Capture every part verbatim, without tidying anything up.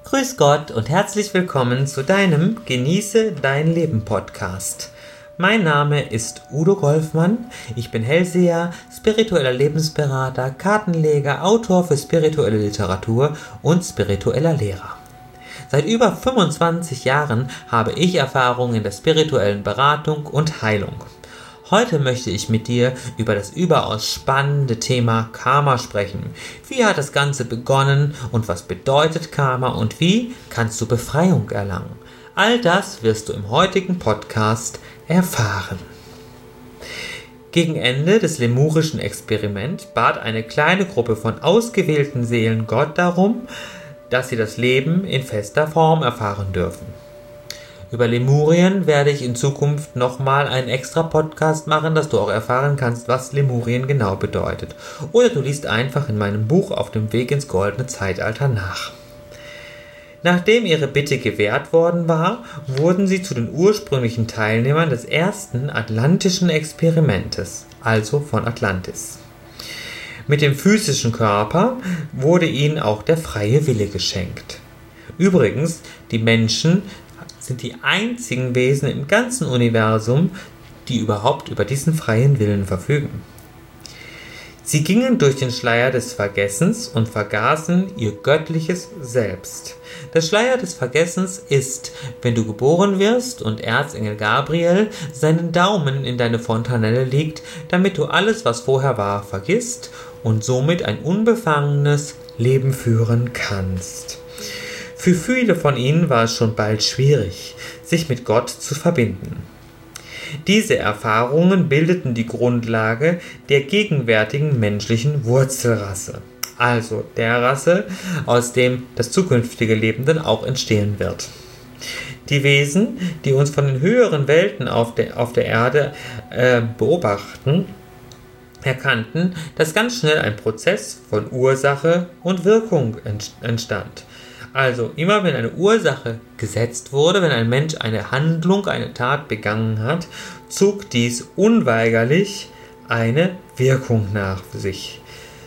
Grüß Gott und herzlich willkommen zu deinem Genieße dein Leben Podcast. Mein Name ist Udo Golfmann, ich bin Hellseher, spiritueller Lebensberater, Kartenleger, Autor für spirituelle Literatur und spiritueller Lehrer. Seit über fünfundzwanzig Jahren habe ich Erfahrung in der spirituellen Beratung und Heilung. Heute möchte ich mit dir über das überaus spannende Thema Karma sprechen. Wie hat das Ganze begonnen und was bedeutet Karma und wie kannst du Befreiung erlangen? All das wirst du im heutigen Podcast erfahren. Gegen Ende des lemurischen Experiments bat eine kleine Gruppe von ausgewählten Seelen Gott darum, dass sie das Leben in fester Form erfahren dürfen. Über Lemurien werde ich in Zukunft nochmal einen extra Podcast machen, dass du auch erfahren kannst, was Lemurien genau bedeutet. Oder du liest einfach in meinem Buch Auf dem Weg ins goldene Zeitalter nach. Nachdem ihre Bitte gewährt worden war, wurden sie zu den ursprünglichen Teilnehmern des ersten atlantischen Experimentes, also von Atlantis. Mit dem physischen Körper wurde ihnen auch der freie Wille geschenkt. Übrigens, die Menschen sind die einzigen Wesen im ganzen Universum, die überhaupt über diesen freien Willen verfügen. Sie gingen durch den Schleier des Vergessens und vergaßen ihr göttliches Selbst. Der Schleier des Vergessens ist, wenn du geboren wirst und Erzengel Gabriel seinen Daumen in deine Fontanelle legt, damit du alles, was vorher war, vergisst und somit ein unbefangenes Leben führen kannst. Für viele von ihnen war es schon bald schwierig, sich mit Gott zu verbinden. Diese Erfahrungen bildeten die Grundlage der gegenwärtigen menschlichen Wurzelrasse, also der Rasse, aus dem das zukünftige Leben dann auch entstehen wird. Die Wesen, die uns von den höheren Welten auf der, auf der Erde äh, beobachten, erkannten, dass ganz schnell ein Prozess von Ursache und Wirkung entstand. Also immer wenn eine Ursache gesetzt wurde, wenn ein Mensch eine Handlung, eine Tat begangen hat, zog dies unweigerlich eine Wirkung nach sich.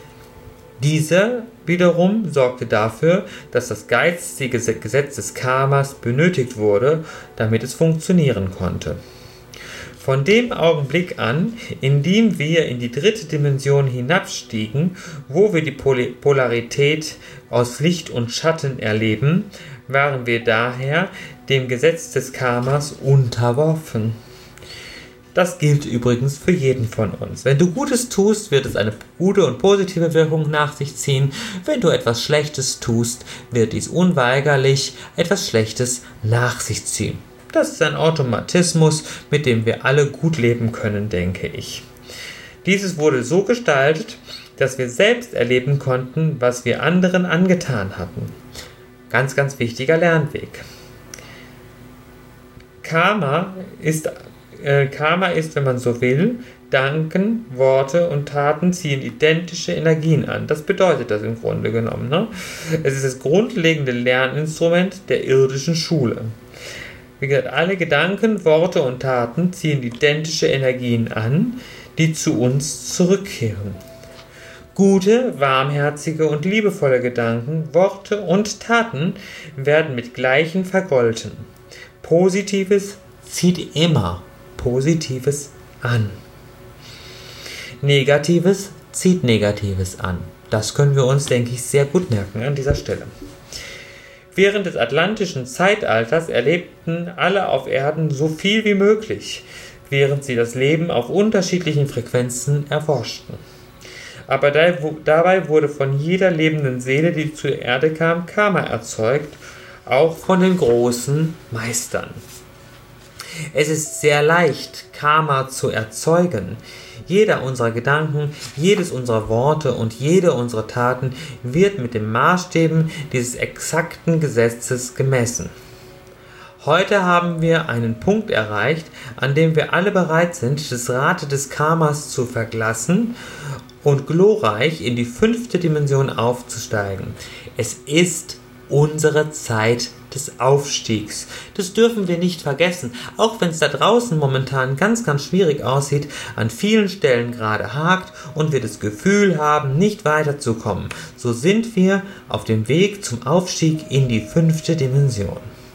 Diese wiederum sorgte dafür, dass das geistige Gesetz des Karmas benötigt wurde, damit es funktionieren konnte. Von dem Augenblick an, in dem wir in die dritte Dimension hinabstiegen, wo wir die Pol- Polarität aus Licht und Schatten erleben, waren wir daher dem Gesetz des Karmas unterworfen. Das gilt übrigens für jeden von uns. Wenn du Gutes tust, wird es eine gute und positive Wirkung nach sich ziehen. Wenn du etwas Schlechtes tust, wird dies unweigerlich etwas Schlechtes nach sich ziehen. Das ist ein Automatismus, mit dem wir alle gut leben können, denke ich. Dieses wurde so gestaltet, dass wir selbst erleben konnten, was wir anderen angetan hatten. Ganz, ganz wichtiger Lernweg. Karma ist, äh, Karma ist, wenn man so will, Danken, Worte und Taten ziehen identische Energien an. Das bedeutet das im Grunde genommen. Ne? Es ist das grundlegende Lerninstrument der irdischen Schule. Wie gesagt, alle Gedanken, Worte und Taten ziehen identische Energien an, die zu uns zurückkehren. Gute, warmherzige und liebevolle Gedanken, Worte und Taten werden mit gleichen vergolten. Positives zieht immer Positives an. Negatives zieht Negatives an. Das können wir uns, denke ich, sehr gut merken an dieser Stelle. Während des atlantischen Zeitalters erlebten alle auf Erden so viel wie möglich, während sie das Leben auf unterschiedlichen Frequenzen erforschten. Aber dabei wurde von jeder lebenden Seele, die zur Erde kam, Karma erzeugt, auch von den großen Meistern. Es ist sehr leicht, Karma zu erzeugen. Jeder unserer Gedanken, jedes unserer Worte und jede unserer Taten wird mit den Maßstäben dieses exakten Gesetzes gemessen. Heute haben wir einen Punkt erreicht, an dem wir alle bereit sind, das Rad des Karmas zu verlassen und glorreich in die fünfte Dimension aufzusteigen. Es ist unsere Zeit des Aufstiegs. Das dürfen wir nicht vergessen, auch wenn es da draußen momentan ganz, ganz schwierig aussieht, an vielen Stellen gerade hakt und wir das Gefühl haben, nicht weiterzukommen. So sind wir auf dem Weg zum Aufstieg in die fünfte Dimension.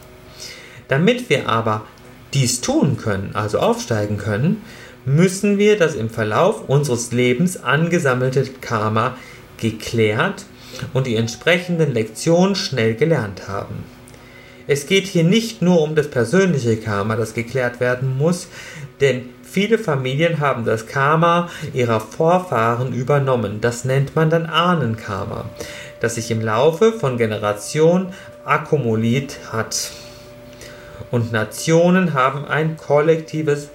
Damit wir aber dies tun können, also aufsteigen können, müssen wir das im Verlauf unseres Lebens angesammelte Karma geklärt und die entsprechenden Lektionen schnell gelernt haben. Es geht hier nicht nur um das persönliche Karma, das geklärt werden muss, denn viele Familien haben das Karma ihrer Vorfahren übernommen. Das nennt man dann Ahnenkarma, das sich im Laufe von Generationen akkumuliert hat. Und Nationen haben ein kollektives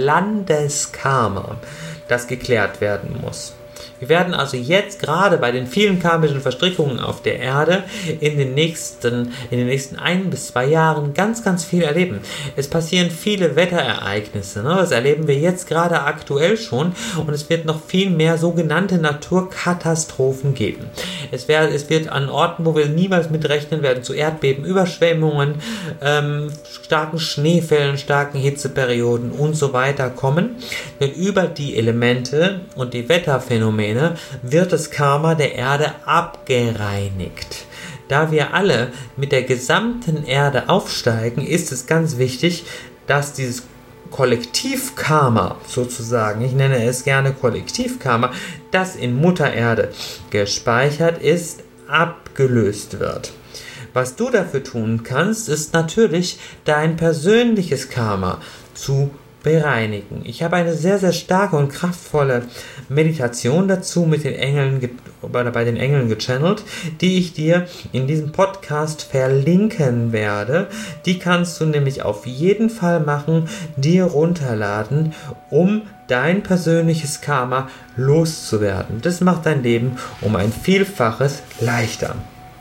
Landeskarma, das geklärt werden muss. Wir werden also jetzt gerade bei den vielen karmischen Verstrickungen auf der Erde in den nächsten, in den nächsten ein bis zwei Jahren ganz, ganz viel erleben. Es passieren viele Wetterereignisse, ne? Das erleben wir jetzt gerade aktuell schon und es wird noch viel mehr sogenannte Naturkatastrophen geben. Es, wär, es wird an Orten, wo wir niemals mitrechnen werden, zu Erdbeben, Überschwemmungen, ähm, starken Schneefällen, starken Hitzeperioden und so weiter kommen. Denn über die Elemente und die Wetterphänomene wird das Karma der Erde abgereinigt. Da wir alle mit der gesamten Erde aufsteigen, ist es ganz wichtig, dass dieses Kollektivkarma sozusagen, ich nenne es gerne Kollektivkarma, das in Mutter Erde gespeichert ist, abgelöst wird. Was du dafür tun kannst, ist natürlich dein persönliches Karma zu bereinigen. Ich habe eine sehr, sehr starke und kraftvolle Meditation dazu mit den Engeln, oder bei den Engeln gechannelt, die ich dir in diesem Podcast verlinken werde. Die kannst du nämlich auf jeden Fall machen, dir runterladen, um dein persönliches Karma loszuwerden. Das macht dein Leben um ein Vielfaches leichter.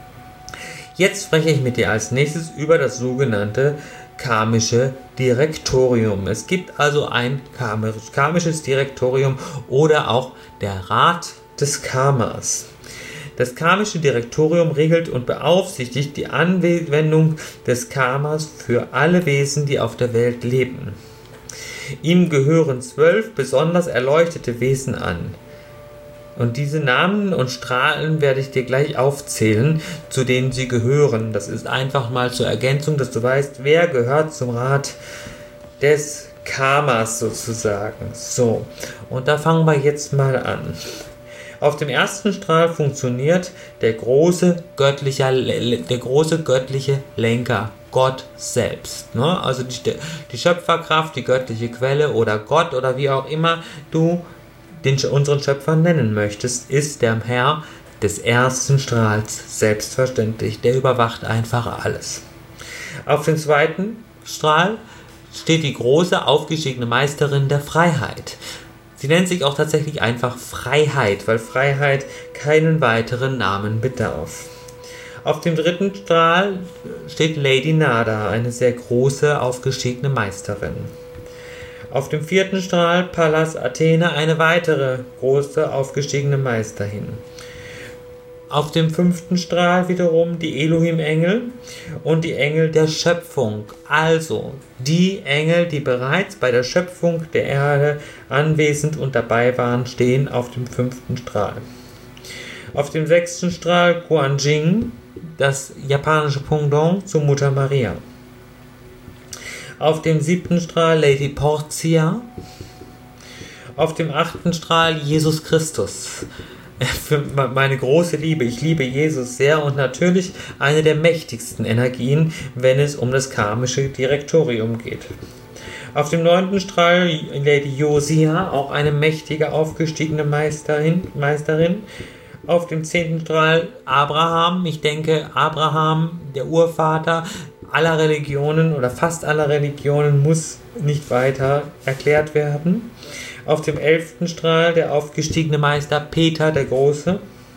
Jetzt spreche ich mit dir als nächstes über das sogenannte karmische Direktorium. Es gibt also ein karmisches Direktorium oder auch der Rat des Karmas. Das karmische Direktorium regelt und beaufsichtigt die Anwendung des Karmas für alle Wesen, die auf der Welt leben. Ihm gehören zwölf besonders erleuchtete Wesen an. Und diese Namen und Strahlen werde ich dir gleich aufzählen, zu denen sie gehören. Das ist einfach mal zur Ergänzung, dass du weißt, wer gehört zum Rat des Karmas sozusagen. So, und da fangen wir jetzt mal an. Auf dem ersten Strahl funktioniert der große göttliche, der große göttliche Lenker, Gott selbst. Ne? Also die, die Schöpferkraft, die göttliche Quelle oder Gott oder wie auch immer du den unseren Schöpfer nennen möchtest, ist der Herr des ersten Strahls, selbstverständlich. Der überwacht einfach alles. Auf dem zweiten Strahl steht die große, aufgestiegene Meisterin der Freiheit. Sie nennt sich auch tatsächlich einfach Freiheit, weil Freiheit keinen weiteren Namen bedarf. Auf dem dritten Strahl steht Lady Nada, eine sehr große, aufgestiegene Meisterin. Auf dem vierten Strahl Pallas Athene, eine weitere große aufgestiegene Meisterin. Auf dem fünften Strahl wiederum die Elohim-Engel und die Engel der Schöpfung. Also die Engel, die bereits bei der Schöpfung der Erde anwesend und dabei waren, stehen auf dem fünften Strahl. Auf dem sechsten Strahl Kuan Yin, das japanische Pendant zu Mutter Maria. Auf dem siebten Strahl Lady Portia. Auf dem achten Strahl Jesus Christus. Für meine große Liebe. Ich liebe Jesus sehr und natürlich eine der mächtigsten Energien, wenn es um das karmische Direktorium geht. Auf dem neunten Strahl Lady Josia, auch eine mächtige aufgestiegene Meisterin. Meisterin. Auf dem zehnten Strahl Abraham. Ich denke, Abraham, der Urvater aller Religionen oder fast aller Religionen, muss nicht weiter erklärt werden. Auf dem elften Strahl der aufgestiegene Meister Peter der Große.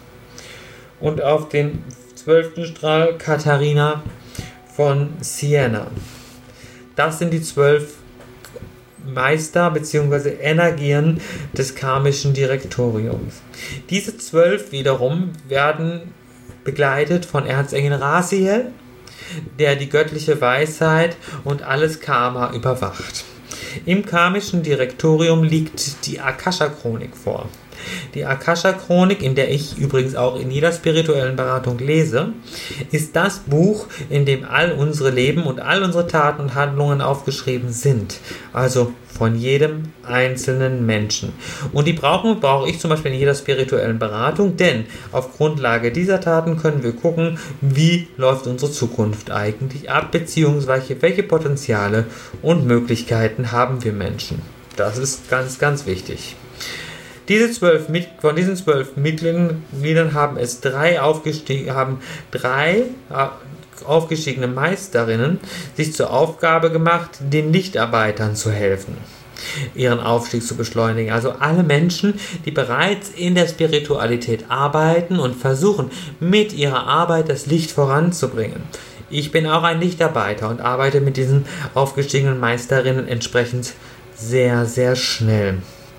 Und auf dem zwölften Strahl Katharina von Siena. Das sind die zwölf Meister bzw. Energien des karmischen Direktoriums. Diese zwölf wiederum werden begleitet von Erzengel Raziel, der die göttliche Weisheit und alles Karma überwacht. Im karmischen Direktorium liegt die Akasha-Chronik vor. Die Akasha-Chronik, in der ich übrigens auch in jeder spirituellen Beratung lese, ist das Buch, in dem all unsere Leben und all unsere Taten und Handlungen aufgeschrieben sind. Also von jedem einzelnen Menschen. Und die brauchen, brauche ich zum Beispiel in jeder spirituellen Beratung, denn auf Grundlage dieser Taten können wir gucken, wie läuft unsere Zukunft eigentlich ab, beziehungsweise welche Potenziale und Möglichkeiten haben wir Menschen. Das ist ganz, ganz wichtig. Diese zwölf, von diesen zwölf Mitgliedern haben es drei, aufgestieg, haben drei aufgestiegene Meisterinnen sich zur Aufgabe gemacht, den Lichtarbeitern zu helfen, ihren Aufstieg zu beschleunigen. Also alle Menschen, die bereits in der Spiritualität arbeiten und versuchen, mit ihrer Arbeit das Licht voranzubringen. Ich bin auch ein Lichtarbeiter und arbeite mit diesen aufgestiegenen Meisterinnen entsprechend sehr, sehr schnell.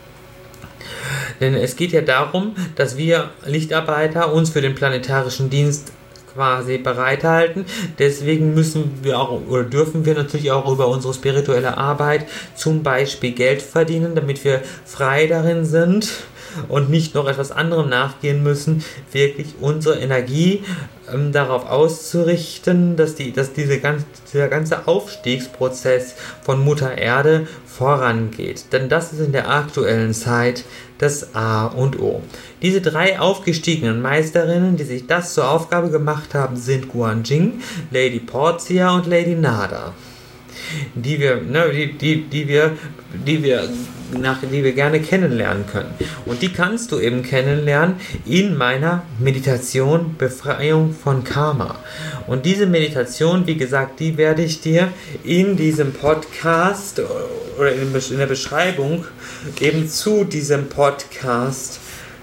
Denn es geht ja darum, dass wir Lichtarbeiter uns für den planetarischen Dienst quasi bereithalten. Deswegen müssen wir auch oder dürfen wir natürlich auch über unsere spirituelle Arbeit zum Beispiel Geld verdienen, damit wir frei darin sind und nicht noch etwas anderem nachgehen müssen, wirklich unsere Energie ähm, darauf auszurichten, dass, die, dass diese ganz, dieser ganze Aufstiegsprozess von Mutter Erde vorangeht. Denn das ist in der aktuellen Zeit das A und O. Diese drei aufgestiegenen Meisterinnen, die sich das zur Aufgabe gemacht haben, sind Guanjing, Lady Portia und Lady Nada. Die wir, ne, die, die, die wir, die wir, nach, die wir gerne kennenlernen können. Und die kannst du eben kennenlernen in meiner Meditation Befreiung von Karma. Und diese Meditation, wie gesagt, die werde ich dir in diesem Podcast oder in der Beschreibung eben zu diesem Podcast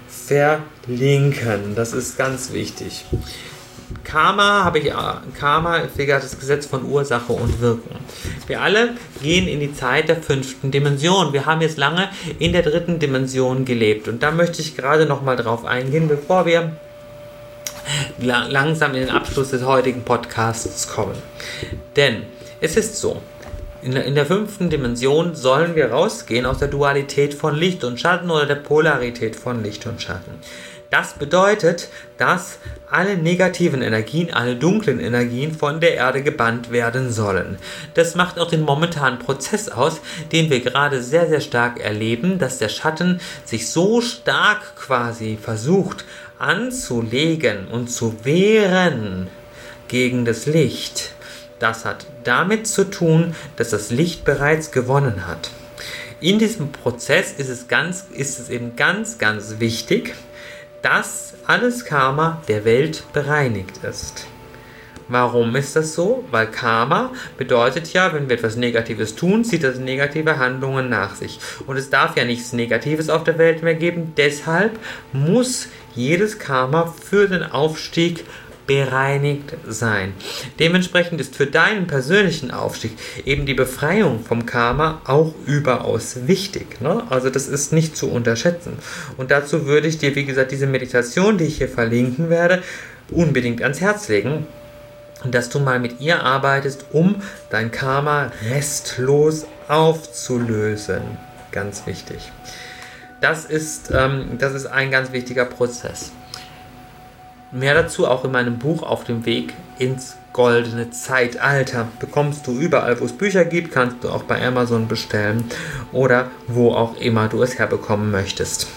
verlinken. Das ist ganz wichtig. Karma habe ich Karma ist das Gesetz von Ursache und Wirkung. Wir alle gehen in die Zeit der fünften Dimension. Wir haben jetzt lange in der dritten Dimension gelebt und da möchte ich gerade noch mal drauf eingehen, bevor wir langsam in den Abschluss des heutigen Podcasts kommen. Denn es ist so, in der, in der fünften Dimension sollen wir rausgehen aus der Dualität von Licht und Schatten oder der Polarität von Licht und Schatten. Das bedeutet, dass alle negativen Energien, alle dunklen Energien von der Erde gebannt werden sollen. Das macht auch den momentanen Prozess aus, den wir gerade sehr, sehr stark erleben, dass der Schatten sich so stark quasi versucht anzulegen und zu wehren gegen das Licht. Das hat damit zu tun, dass das Licht bereits gewonnen hat. In diesem Prozess ist es, ganz, ist es eben ganz, ganz wichtig, dass alles Karma der Welt bereinigt ist. Warum ist das so? Weil Karma bedeutet ja, wenn wir etwas Negatives tun, zieht das negative Handlungen nach sich. Und es darf ja nichts Negatives auf der Welt mehr geben. Deshalb muss jedes Karma für den Aufstieg bereinigt sein. Dementsprechend ist für deinen persönlichen Aufstieg eben die Befreiung vom Karma auch überaus wichtig. Ne? Also das ist nicht zu unterschätzen. Und dazu würde ich dir, wie gesagt, diese Meditation, die ich hier verlinken werde, unbedingt ans Herz legen, dass du mal mit ihr arbeitest, um dein Karma restlos aufzulösen. Ganz wichtig. Das ist, ähm, das ist ein ganz wichtiger Prozess. Mehr dazu auch in meinem Buch Auf dem Weg ins goldene Zeitalter. Bekommst du überall, wo es Bücher gibt, kannst du auch bei Amazon bestellen oder wo auch immer du es herbekommen möchtest.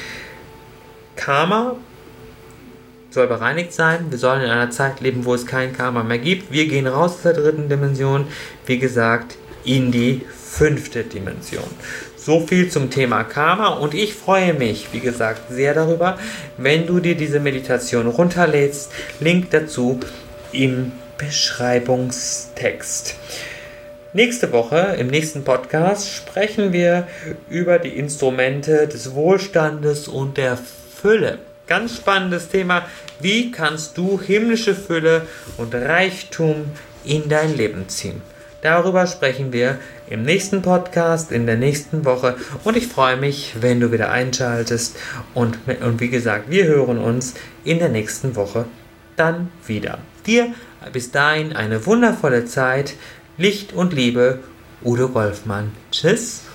Karma soll bereinigt sein. Wir sollen in einer Zeit leben, wo es kein Karma mehr gibt. Wir gehen raus aus der dritten Dimension, wie gesagt, in die fünfte Dimension. So viel zum Thema Karma und ich freue mich, wie gesagt, sehr darüber, wenn du dir diese Meditation runterlädst. Link dazu im Beschreibungstext. Nächste Woche, im nächsten Podcast, sprechen wir über die Instrumente des Wohlstandes und der Fülle. Ganz spannendes Thema. Wie kannst du himmlische Fülle und Reichtum in dein Leben ziehen? Darüber sprechen wir im nächsten Podcast, in der nächsten Woche und ich freue mich, wenn du wieder einschaltest und, und wie gesagt, wir hören uns in der nächsten Woche dann wieder. Dir bis dahin eine wundervolle Zeit. Licht und Liebe, Udo Golfmann. Tschüss.